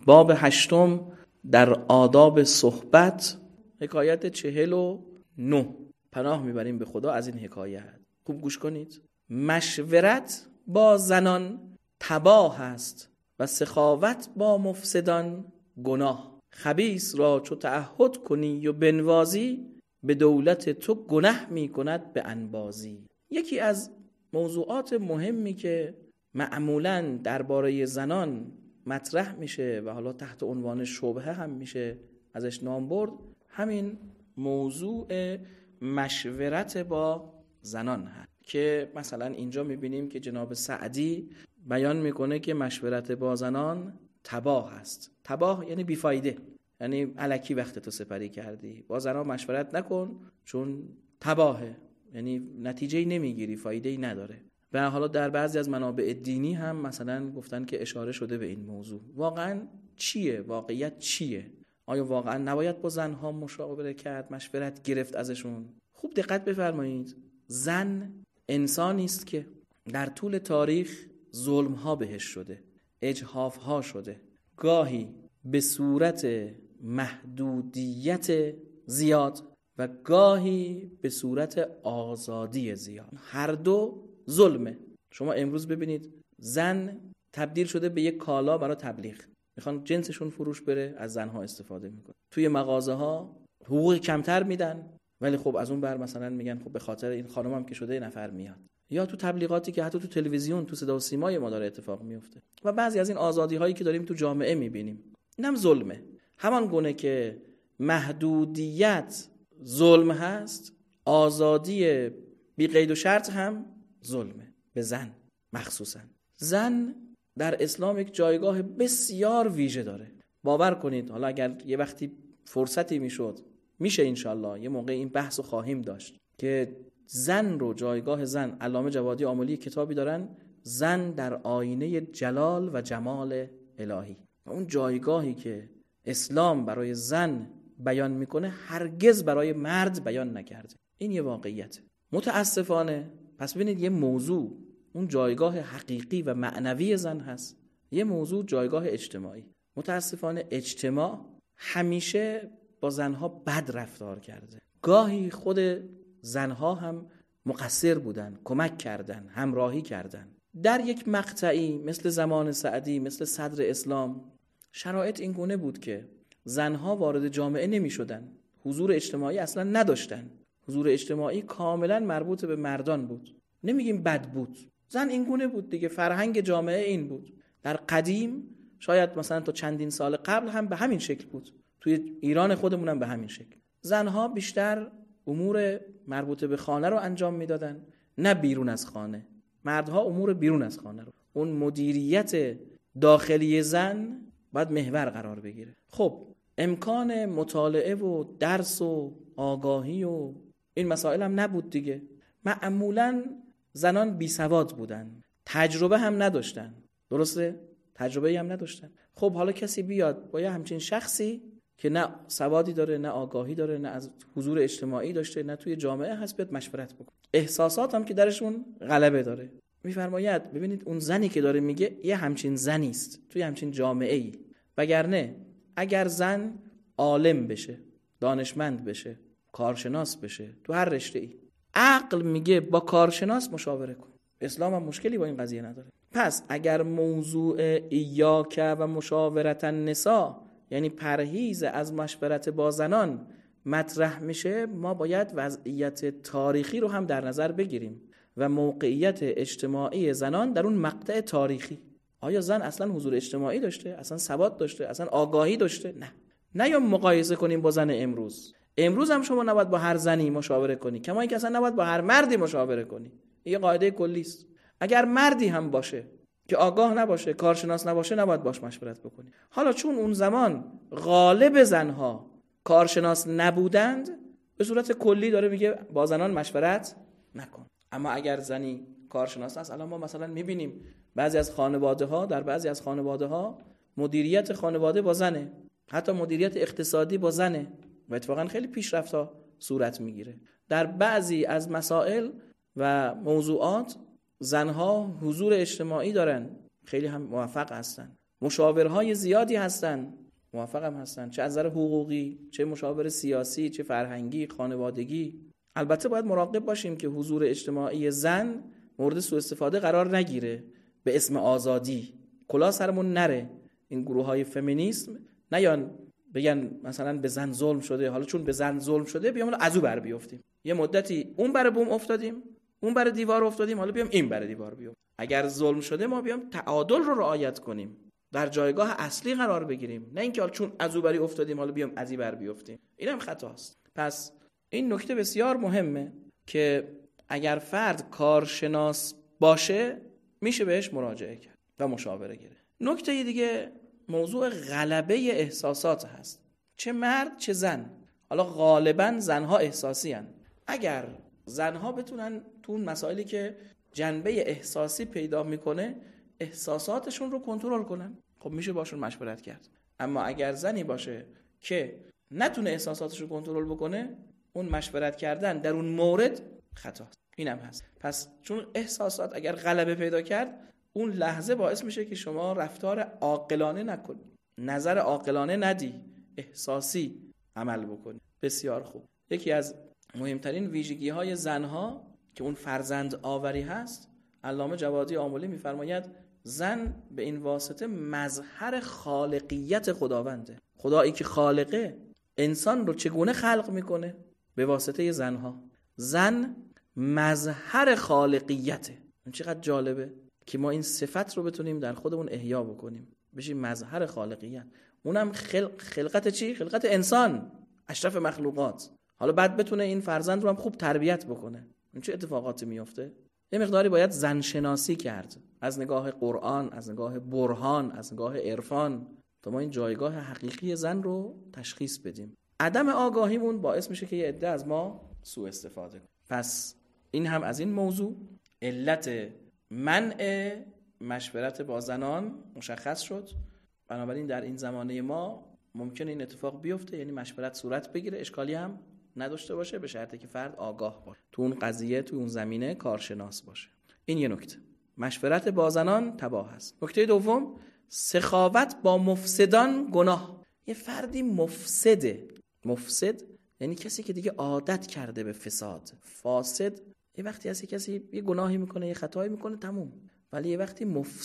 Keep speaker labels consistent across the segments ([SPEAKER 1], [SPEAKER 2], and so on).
[SPEAKER 1] باب 8 در آداب صحبت، حکایت 49. پناه میبریم به خدا از این حکایت. خوب گوش کنید. مشورت با زنان تباه است و سخاوت با مفسدان گناه. خبیث را چو تعهد کنی و بنوازی، به دولت تو گنه می کند به انبازی. یکی از موضوعات مهمی که معمولاً درباره زنان مطرح میشه و حالا تحت عنوان شبهه هم میشه ازش نام برد، همین موضوع مشورت با زنان هست که مثلا اینجا میبینیم که جناب سعدی بیان میکنه که مشورت با زنان تباه است. تباه یعنی بیفایده، یعنی الکی وقت تو سپری کردی. با زنان مشورت نکن چون تباهه، یعنی نتیجه‌ای نمیگیری، فایده‌ای نداره. و حالا در بعضی از منابع دینی هم مثلا گفتن که اشاره شده به این موضوع. واقعا چیه؟ واقعیت چیه؟ آیا واقعا نباید با زنها مشاوره کرد، مشورت گرفت ازشون؟ خوب دقت بفرمایید. زن انسانی است که در طول تاریخ ظلم‌ها بهش شده، اجحاف‌ها شده، گاهی به صورت محدودیت زیاد و گاهی به صورت آزادی زیاد. هر دو ظلمه. شما امروز ببینید زن تبدیل شده به یک کالا برای تبلیغ، میخوان جنسشون فروش بره، از زنها استفاده میکنن. توی مغازه ها حقوق کمتر میدن، ولی خب از اون بر مثلا میگن خب به خاطر این خانمم که شده نفر میاد. یا تو تبلیغاتی که حتی تو تلویزیون، تو صدا و سیمای ما داره اتفاق میفته. و بعضی از این آزادی هایی که داریم تو جامعه میبینیم، اینم ظلمه. همان گونه که محدودیت ظلم هست، آزادی بی قید و شرط هم ظلمه به زن. مخصوصا زن در اسلام یک جایگاه بسیار ویژه داره. باور کنید حالا اگر یه وقتی فرصتی میشد، میشه انشالله یه موقع این بحثو خواهیم داشت که زن رو، جایگاه زن، علامه جوادی آملی کتابی دارن، زن در آینه جلال و جمال الهی. و اون جایگاهی که اسلام برای زن بیان میکنه هرگز برای مرد بیان نکرده. این یه واقعیت. متاسفانه پس ببینید یه موضوع اون جایگاه حقیقی و معنوی زن هست، یه موضوع جایگاه اجتماعی. متاسفانه اجتماع همیشه با زنها بد رفتار کرده. گاهی خود زنها هم مقصر بودن، کمک کردن، همراهی کردن. در یک مقطعی مثل زمان سعدی، مثل صدر اسلام، شرایط این گونه بود که زنها وارد جامعه نمی شدن، حضور اجتماعی اصلا نداشتن. حضور اجتماعی کاملا مربوط به مردان بود. نمیگیم بد بود، زن این گونه بود دیگه، فرهنگ جامعه این بود. در قدیم شاید مثلا تا چندین سال قبل هم به همین شکل بود، توی ایران خودمون هم به همین شکل. زنها بیشتر امور مربوط به خانه رو انجام میدادن، نه بیرون از خانه. مردها امور بیرون از خانه رو. اون مدیریت داخلی زن باید محور قرار بگیره. خب امکان مطالعه و درس و آگاهی و این مسائل هم نبود دیگه. معمولاً زنان بی سواد بودن، تجربه هم نداشتن. درسته؟ تجربه‌ای هم نداشتن. خب حالا کسی بیاد با یه همچین شخصی که نه سوادی داره، نه آگاهی داره، نه از حضور اجتماعی داشته، نه توی جامعه هست، بیاد مشورت بکنه. احساسات هم که درشون غلبه داره. میفرماید ببینید اون زنی که داره میگه یه همچین زنی است توی همچین جامعه‌ای. وگرنه اگر زن عالم بشه، دانشمند بشه، کارشناس بشه تو هر رشته‌ای، عقل میگه با کارشناس مشاوره کن. اسلام هم مشکلی با این قضیه نداره. پس اگر موضوع ایاک و مشاورت النساء، یعنی پرهیز از مشورت با زنان، مطرح میشه، ما باید وضعیت تاریخی رو هم در نظر بگیریم و موقعیت اجتماعی زنان در اون مقطع تاریخی. آیا زن اصلا حضور اجتماعی داشته؟ اصلا سواد داشته؟ اصلا آگاهی داشته؟ نه یا مقایسه کنیم با زن امروز. امروز هم شما نباید با هر زنی مشاوره کنی، کما اینکه اصلا نباید با هر مردی مشاوره کنی. این یه قاعده کلی است. اگر مردی هم باشه که آگاه نباشه، کارشناس نباشه، نباید باش مشورت بکنی. حالا چون اون زمان غالب زنها کارشناس نبودند، به صورت کلی داره میگه با زنان مشورت نکن. اما اگر زنی کارشناس است، الان ما مثلا میبینیم بعضی از خانواده‌ها، در بعضی از خانواده‌ها مدیریت خانواده با زنه، حتی مدیریت اقتصادی با زنه و اتفاقا خیلی پیشرفت‌ها صورت میگیره. در بعضی از مسائل و موضوعات زنها حضور اجتماعی دارن، خیلی هم موفق هستن. مشاورهای زیادی هستن، موفقم هستن، چه از نظر حقوقی، چه مشاور سیاسی، چه فرهنگی، خانوادگی. البته باید مراقب باشیم که حضور اجتماعی زن مورد سوء استفاده قرار نگیره به اسم آزادی. کلاه سرمون نره. این گروه‌های فمینیسم نیان بگن مثلا به زن ظلم شده، حالا چون به زن ظلم شده بیام از او بر بیافتیم. یه مدتی اون بر بوم افتادیم، اون بر دیوار افتادیم، حالا بیام این بر دیوار بیافتیم. اگر ظلم شده ما بیام تعادل رو رعایت کنیم، در جایگاه اصلی قرار بگیریم، نه اینکه حالا چون از او بری افتادیم حالا بیام از این بر بیافتیم. اینم خطاست. پس این نکته بسیار مهمه که اگر فرد کارشناس باشه میشه بهش مراجعه کرد و مشاوره گرفت. نکته دیگه موضوع غلبه احساسات هست، چه مرد چه زن. حالا غالبا زنها احساسی هن. اگر زنها بتونن تو اون مسائلی که جنبه احساسی پیدا میکنه احساساتشون رو کنترل کنن، خب میشه باشون مشورت کرد. اما اگر زنی باشه که نتونه احساساتش رو کنترل بکنه، اون مشورت کردن در اون مورد خطاست. اینم هست. پس چون احساسات اگر غلبه پیدا کرد، اون لحظه باعث میشه که شما رفتار عاقلانه نکنی، نظر عاقلانه ندی، احساسی عمل بکنی. بسیار خوب. یکی از مهمترین ویژگی‌های زنها که اون فرزند آوری هست، علامه جوادی آملی میفرماید زن به این واسطه مظهر خالقیت خداونده. خدایی که خالقه انسان رو چگونه خلق میکنه؟ به واسطه زنها. زن مظهر خالقیته. این چقدر جالبه که ما این صفت رو بتونیم در خودمون احیا بکنیم، بشیم مظهر خالقیت. اونم خلقت چی؟ خلقت انسان، اشرف مخلوقات. حالا بعد بتونه این فرزند رو هم خوب تربیت بکنه. این چه اتفاقاتی میفته؟ یه مقداری باید زن شناسی کرد، از نگاه قرآن، از نگاه برهان، از نگاه عرفان، تا ما این جایگاه حقیقی زن رو تشخیص بدیم. عدم آگاهیمون باعث میشه که یه عده از ما سوء استفاده کنه. پس این هم از این موضوع. علت منع مشورت با زنان مشخص شد. بنابراین در این زمانه ما ممکنه این اتفاق بیفته، یعنی مشورت صورت بگیره، اشکالی هم نداشته باشه، به شرطی که فرد آگاه باشه، تو اون قضیه، تو اون زمینه کارشناس باشه. این یه نکته. مشورت با زنان تباه است. نکته دوم، سخاوت با مفسدان گناه. یه فردی مفسده. مفسد یعنی کسی که دیگه عادت کرده به فساد. فاسد یه وقتی هستی کسی یه گناهی میکنه، یه خطایی میکنه، تموم. ولی یه وقتی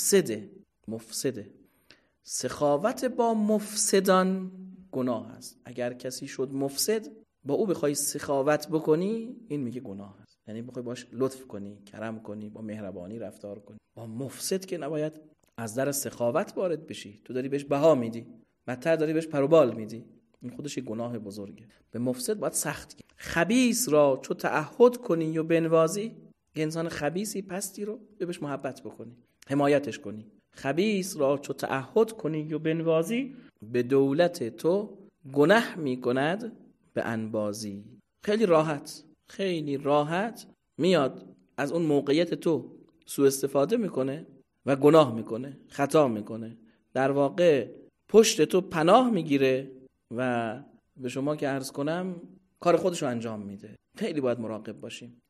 [SPEAKER 1] مفسده. سخاوت با مفسدان گناه است. اگر کسی شد مفسد، با او بخوای سخاوت بکنی، این میگه گناه است. یعنی بخوای باش لطف کنی، کرم کنی، با مهربانی رفتار کنی. با مفسد که نباید از در سخاوت وارد بشی. تو داری بهش بها میدی، بدتر داری بهش پروبال میدی. این خودش یه گناه بزرگه. به مفسد باید سخت گیر. خبیث را چو تعهد کنی و بنوازی. یه انسان خبیثی، پستی رو بهش محبت بکنی، حمایتش کنی. خبیث را چو تعهد کنی و بنوازی، به دولت تو گناه میکند به انبازی. خیلی راحت میاد از اون موقعیت تو سوء استفاده میکنه و گناه میکنه، خطا میکنه. در واقع پشت تو پناه میگیره و به شما که عرض کنم کار خودشو انجام میده. خیلی باید مراقب باشیم.